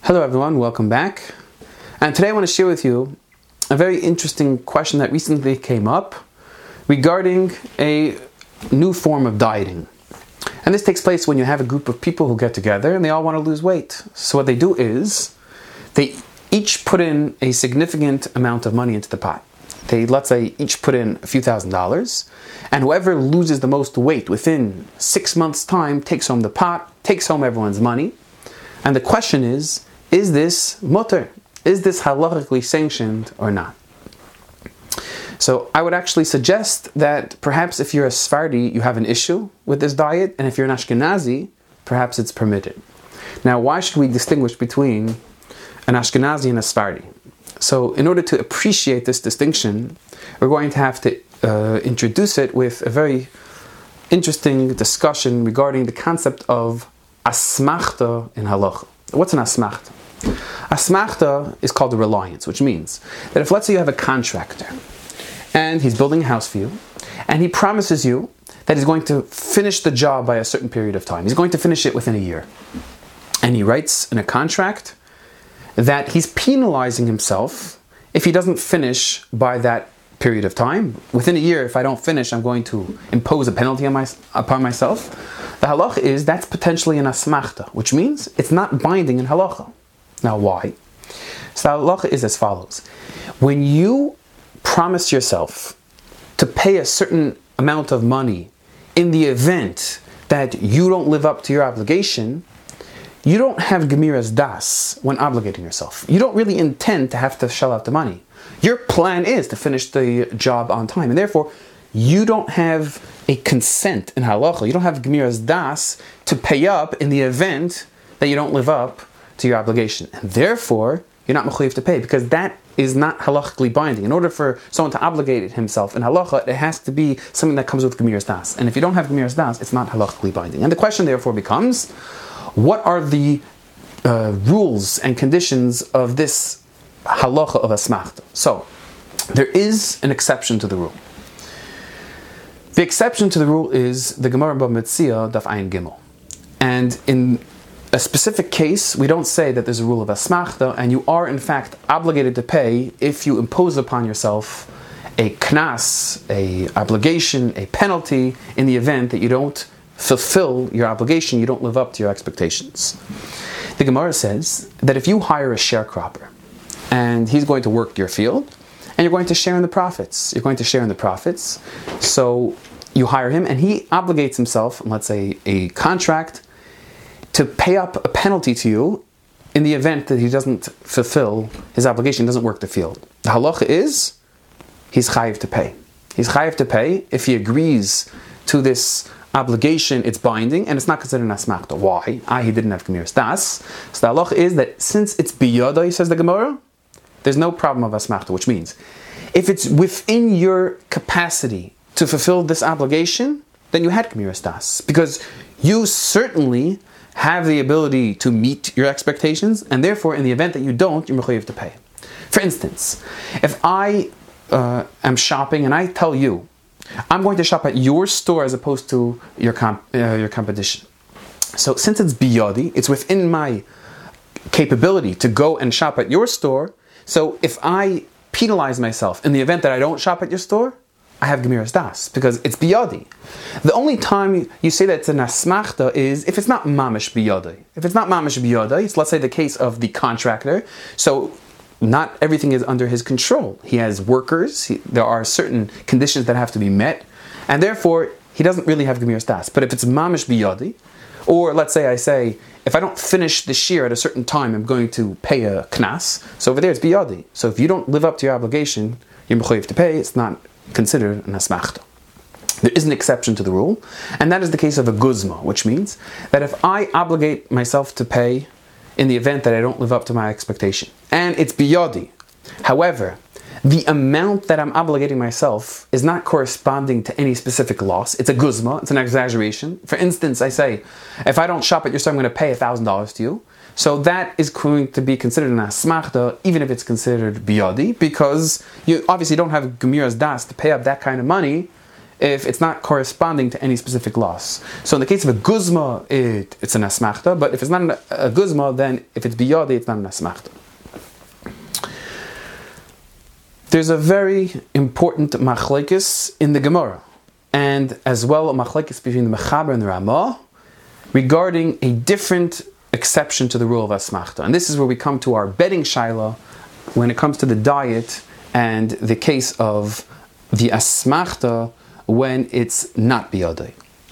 Hello everyone, welcome back. And today I want to share with you a very interesting question that recently came up regarding a new form of dieting. And this takes place when you have a group of people who get together and they all want to lose weight. So what they do is they each put in a significant amount of money into the pot. They, let's say, each put in a few $1,000s, and whoever loses the most weight within 6 months' time takes home the pot, takes home everyone's money. And the question is this mutter? Is this halachically sanctioned or not? So I would actually suggest that perhaps if you're a Sephardi, you have an issue with this diet, and if you're an Ashkenazi, perhaps it's permitted. Now, why should we distinguish between an Ashkenazi and a Sephardi? So in order to appreciate this distinction, we're going to have to introduce it with a very interesting discussion regarding the concept of asmachta in halacha. What's an asmachta? Asmachta is called a reliance, which means that if, let's say, you have a contractor and he's building a house for you and he promises you that he's going to finish the job by a certain period of time. He's going to finish it within a year. And he writes in a contract that he's penalizing himself if he doesn't finish by that period of time. Within a year, if I don't finish, I'm going to impose a penalty upon myself. The halacha is that's potentially an asmachta, which means it's not binding in halacha. Now, why? So the halacha is as follows. When you promise yourself to pay a certain amount of money in the event that you don't live up to your obligation, you don't have gemiras das when obligating yourself. You don't really intend to have to shell out the money. Your plan is to finish the job on time, and therefore you don't have a consent in halacha. You don't have gemiras das to pay up in the event that you don't live up to your obligation, and therefore you're not mechuyev to pay, because that is not halachically binding. In order for someone to obligate himself in halacha, it has to be something that comes with gemiras das, and if you don't have gemiras das, it's not halachically binding. And the question therefore becomes, what are the rules and conditions of this halacha of asmachta? So, there is an exception to the rule. The exception to the rule is the Gemara Bava Metzia Daf Ayin Gimel. And in a specific case, we don't say that there's a rule of asmachta, and you are in fact obligated to pay if you impose upon yourself a knas, a obligation, a penalty, in the event that you don't fulfill your obligation, you don't live up to your expectations. The Gemara says that if you hire a sharecropper and he's going to work your field and you're going to share in the profits, so you hire him and he obligates himself, let's say a contract, to pay up a penalty to you in the event that he doesn't fulfill his obligation, doesn't work the field. The halacha is he's chayiv to pay. He's chayiv to pay if he agrees to this obligation, it's binding, and it's not considered an asmachta. Why? He didn't have gemiras das. So the halacha is that since it's biyada, says the Gemara, there's no problem of asmachta, which means if it's within your capacity to fulfill this obligation, then you had gemiras das, because you certainly have the ability to meet your expectations, and therefore in the event that you don't, you're mechuyev to pay. For instance, if I am shopping and I tell you, I'm going to shop at your store as opposed to your competition. So since it's biyadi, it's within my capability to go and shop at your store. So if I penalize myself in the event that I don't shop at your store, I have gemiras das, because it's biyadi. The only time you say that it's an asmachta is if it's not mamish biyadi. If it's not mamish biyadi, it's, let's say, the case of the contractor. So not everything is under his control. He has workers, there are certain conditions that have to be met, and therefore he doesn't really have gemiras das. But if it's mamish biyadi, or let's say I say, if I don't finish the shear at a certain time, I'm going to pay a knas, so over there it's biyadi. So if you don't live up to your obligation, you're mechuyev to pay, it's not considered an asmachta. There is an exception to the rule, and that is the case of a guzma, which means that if I obligate myself to pay in the event that I don't live up to my expectation, and it's biyadi, however, the amount that I'm obligating myself is not corresponding to any specific loss. It's a guzma, it's an exaggeration. For instance, I say, if I don't shop at your store, I'm going to pay $1,000 to you. So that is going to be considered an asmachta, even if it's considered biyadi, because you obviously don't have gemiras das to pay up that kind of money if it's not corresponding to any specific loss. So in the case of a guzma, it's an asmachta, but if it's not a guzma, then if it's biyadi, it's not an asmachta. There's a very important machlekes in the Gemara, and as well a machlekes between the Mechaber and the Ramah regarding a different exception to the rule of asmachta. And this is where we come to our betting shaila when it comes to the diet and the case of the asmachta when it's not biyadai.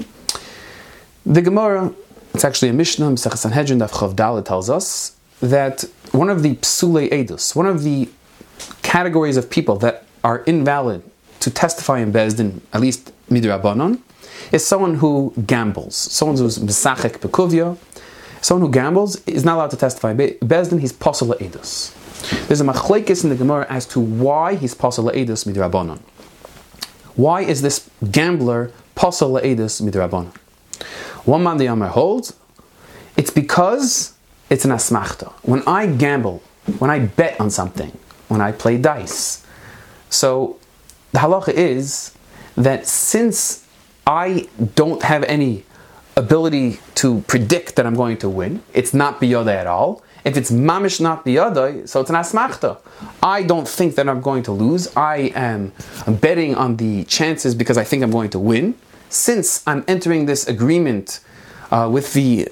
The Gemara, it's actually a Mishnah, Masechah Sanhedrin Daf Chav Dalet, tells us that one of the psulei edus, one of the categories of people that are invalid to testify in Bezdin, at least midrabanan, is someone who gambles. Someone who's mesachek bekuvya. Someone who gambles is not allowed to testify in Bezdin. He's posel edus. There's a machlekes in the Gemara as to why he's posel edus midrabanan. Why is this gambler posel edus midrabanan? One man the Yamar holds, it's because it's an asmachta. When I gamble, when I bet on something, when I play dice, so the halacha is that since I don't have any ability to predict that I'm going to win, it's not biyadai at all. If it's mamish not biyadai, so it's an asmachta. I don't think that I'm going to lose. I'm betting on the chances because I think I'm going to win. Since I'm entering this agreement with the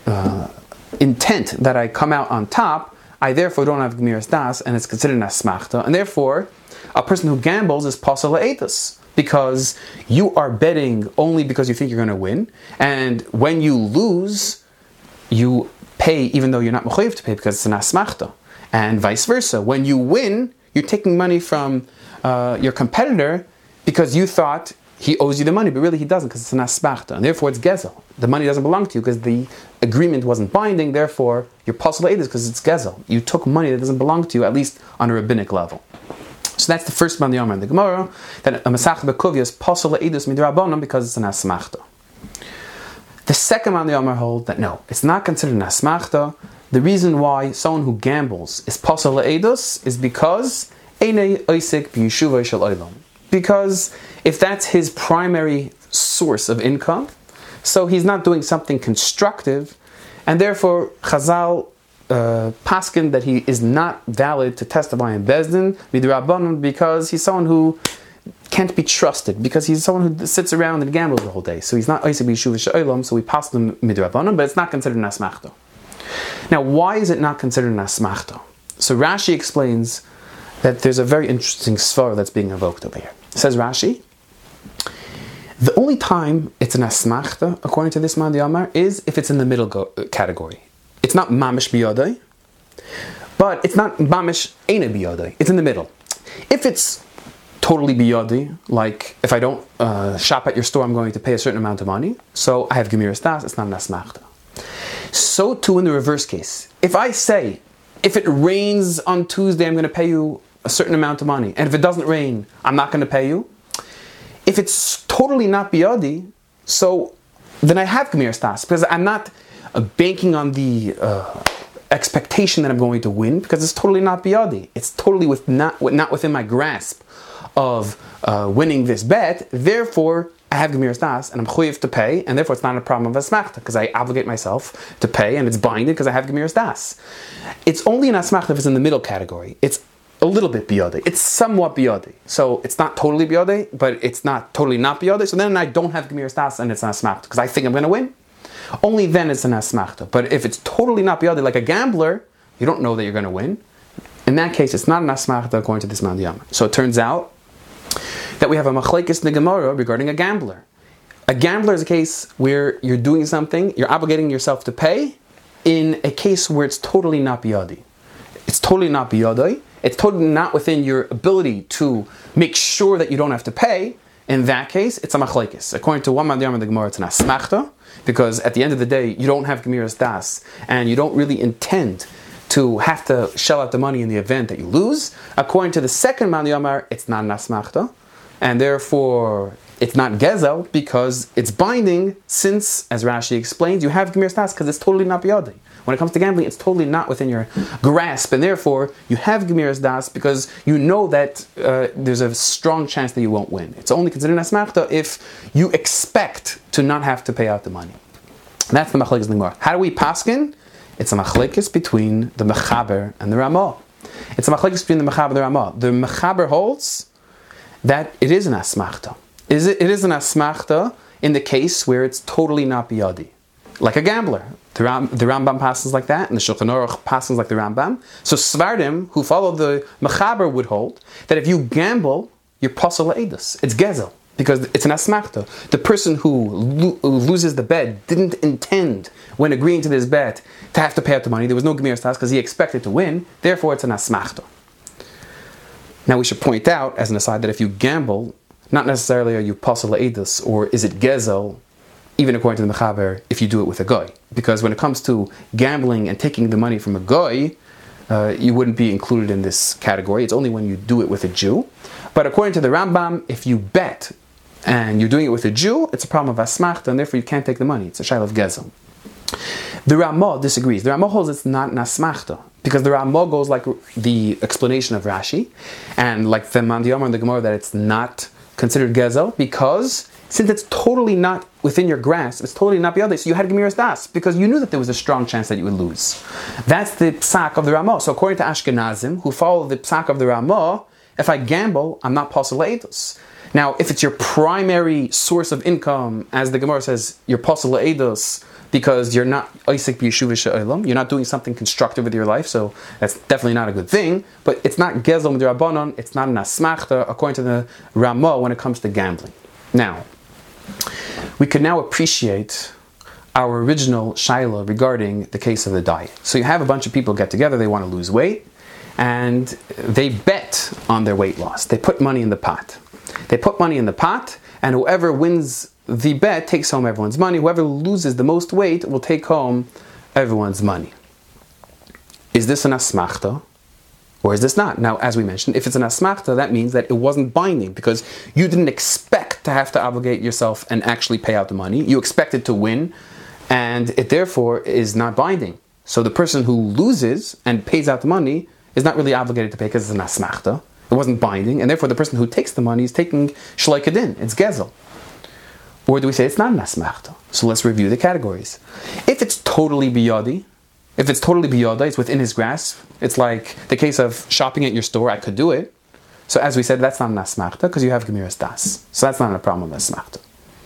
intent that I come out on top, I therefore don't have gemiras das, and it's considered an asmachta. And therefore, a person who gambles is posel la'etus, because you are betting only because you think you're going to win, and when you lose, you pay even though you're not mechuyev to pay because it's an asmachta, and vice versa. When you win, you're taking money from your competitor because you thought he owes you the money, but really he doesn't because it's an asmachta, and therefore it's gezel. The money doesn't belong to you because the agreement wasn't binding. Therefore, you're posel la'etus because it's gezel. You took money that doesn't belong to you, at least on a rabbinic level. So that's the first man in the Gemara, that a Masach Bekuvya is posel la'edus midrabanan because it's an asmachta. The second man the Yomar hold that no, it's not considered an asmachta. The reason why someone who gambles is posel la'edus is because einei oisik b'yeshuvah shel olam. Because if that's his primary source of income, so he's not doing something constructive, and therefore Chazal paskin that he is not valid to testify in Bezdin midrabanan because he's someone who can't be trusted, because he's someone who sits around and gambles the whole day. So he's not oisik b'yeshuvah shel olam, so we pass him midrabanan, but it's not considered an asmachta. Now, why is it not considered an asmachta? So Rashi explains that there's a very interesting svar that's being evoked over here. Says Rashi, the only time it's an asmachta, according to this man the Amar, is if it's in the middle category. It's not mamish biyadai, but it's not mamish eina biyadai. It's in the middle. If it's totally biyadai, like if I don't shop at your store, I'm going to pay a certain amount of money, so I have gemiras das, it's not an asmachta. So too in the reverse case. If I say, if it rains on Tuesday, I'm going to pay you a certain amount of money, and if it doesn't rain, I'm not going to pay you. If it's totally not biyadi, so then I have gemiras das, because I'm not banking on the expectation that I'm going to win, because it's totally not biyadi. It's totally not within my grasp of winning this bet. Therefore, I have gemiras das, and I'm chuyev to pay, and therefore it's not a problem of asmachta, because I obligate myself to pay, and it's binding because I have gemiras das. It's only an asmachta if it's in the middle category. It's a little bit biyadi. It's somewhat biyadi. So it's not totally biyadi, but it's not totally not biyadi. So then I don't have gemiras das, and it's an asmachta, because I think I'm going to win. Only then it's an asmachta. But if it's totally not biyadi, like a gambler, you don't know that you're going to win. In that case, it's not an asmachta according to this man Yama. So it turns out that we have a machlekes in the Gemara regarding a gambler. A gambler is a case where you're doing something, you're obligating yourself to pay, in a case where it's totally not biyadi. It's totally not biyadi. It's totally not within your ability to make sure that you don't have to pay. In that case, it's a machlekes. According to one man in the Gemara, it's an asmachta, because at the end of the day, you don't have gemiras das, and you don't really intend to have to shell out the money in the event that you lose. According to the second man Yomar, it's not an asmachta, and therefore it's not gezel, because it's binding, since, as Rashi explains, you have gemiras das because it's totally not biyadi. When it comes to gambling, it's totally not within your grasp, and therefore you have Gemiras Das because you know that there's a strong chance that you won't win. It's only considered asmachta if you expect to not have to pay out the money. That's the machlekes in the Gemara. How do we paskin? It's a machlekes between the Mechaber and the Ramah. It's a machlekes between the Mechaber and the Ramah. The Mechaber holds that it is an asmachta. It is an asmachta in the case where it's totally not biyadi, like a gambler. The Rambam passes like that, and the Shulchan Aruch passes like the Rambam. So Svardim, who follow the Mechaber, would hold that if you gamble, you're pasal le'edus. It's gezel, because it's an asmachta. The person who loses the bet didn't intend, when agreeing to this bet, to have to pay out the money. There was no Gemiras Das because he expected to win. Therefore, it's an asmachta. Now, we should point out, as an aside, that if you gamble, not necessarily are you pasal le'edus, or is it gezel, even according to the Mechaber, if you do it with a goy. Because when it comes to gambling and taking the money from a goy, you wouldn't be included in this category. It's only when you do it with a Jew. But according to the Rambam, if you bet and you're doing it with a Jew, it's a problem of asmachta, and therefore you can't take the money. It's a shayla of gezel. The Ramah disagrees. The Ramah holds it's not an asmachta, because the Ramah goes like the explanation of Rashi, and like the Mandiyamar and the Gemara, that it's not considered gezel, because since it's totally not within your grasp, it's totally not biyadei, so you had Gemiras Das, because you knew that there was a strong chance that you would lose. That's the psak of the Ramah. So according to Ashkenazim, who follow the psak of the Ramah, if I gamble, I'm not pasal le'edus. Now, if it's your primary source of income, as the Gemara says, you're pasal le'edus, because you're not Isaac b'yeshuva she'olam, you're not doing something constructive with your life, so that's definitely not a good thing, but it's not gezel midrabanan, it's not an asmachta, according to the Ramah, when it comes to gambling. Now, we could now appreciate our original shaila regarding the case of the diet. So you have a bunch of people get together, they want to lose weight, and they bet on their weight loss. They put money in the pot. And whoever wins the bet takes home everyone's money. Whoever loses the most weight will take home everyone's money. Is this an asmachta, or is this not? Now, as we mentioned, if it's an asmachta, that means that it wasn't binding, because you didn't expect to have to obligate yourself and actually pay out the money. You expected to win, and it therefore is not binding. So the person who loses and pays out the money is not really obligated to pay, because it's an asmachta. It wasn't binding, and therefore the person who takes the money is taking shleikadin. It's gezel. Or do we say it's not an asmachta? So let's review the categories. If it's totally biyadi, it's within his grasp. It's like the case of shopping at your store. I could do it. So as we said, that's not an asmachta, because you have Gemiras Das. So that's not a problem of asmachta.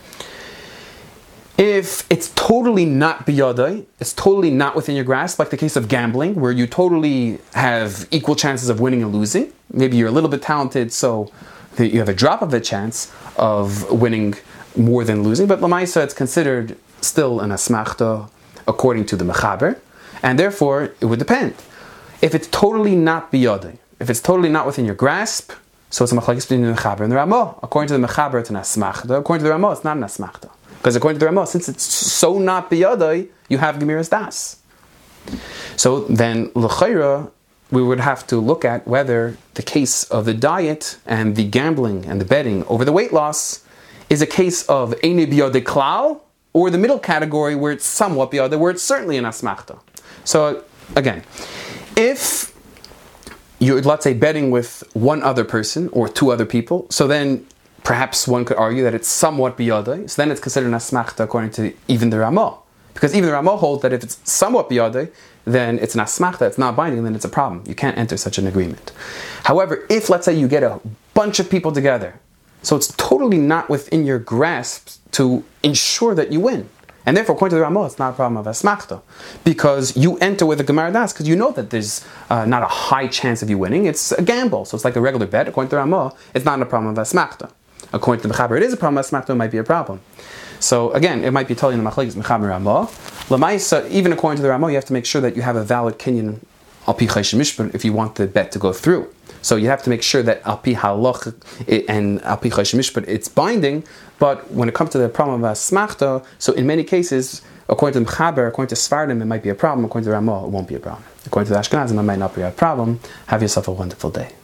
If it's totally not biyadai, it's totally not within your grasp, like the case of gambling, where you totally have equal chances of winning and losing. Maybe you're a little bit talented, so that you have a drop of a chance of winning more than losing. But Lamaisa, it's considered still an asmachta according to the Mechaber, and therefore it would depend. If it's totally not biyadai, if it's totally not within your grasp, so it's a machlekes between the Mechaber and the Ramah. According to the Mechaber, it's an asmachta. According to the Ramah, it's not an asmachta. Because according to the Ramah, since it's so not biyadai, you have Gemiras Das. So then, l'chayra, we would have to look at whether the case of the diet and the gambling and the betting over the weight loss is a case of eine biyadai klal, or the middle category where it's somewhat biyadai, where it's certainly an asmachta. So again, if you're, let's say, betting with one other person or two other people, so then perhaps one could argue that it's somewhat biyadai, so then it's considered an asmachta according to even the Ramah. Because even the Ramah holds that if it's somewhat biyadai, then it's an asmachta, it's not binding, then it's a problem. You can't enter such an agreement. However, if, let's say, you get a bunch of people together, so it's totally not within your grasp to ensure that you win. And therefore, according to the Ramah, it's not a problem of asmachta, because you enter with a Gemiras Das, because you know that there's not a high chance of you winning. It's a gamble, so it's like a regular bet. According to the Ramah, it's not a problem of asmachta. According to the Mechaber, it is a problem. Asmachta might be a problem. So again, it might be telling the machlekes Mechaber Ramah. Lamaisa, even according to the Ramah, you have to make sure that you have a valid kinyan al pi chayshim mishpat if you want the bet to go through. So you have to make sure that al pi halach and al pi chayshim mishpat it's binding. But when it comes to the problem of asmachta, so in many cases, according to the Mechaber, according to Svardim, it might be a problem. According to the Ramah, it won't be a problem. According to the Ashkenazim, it might not be a problem. Have yourself a wonderful day.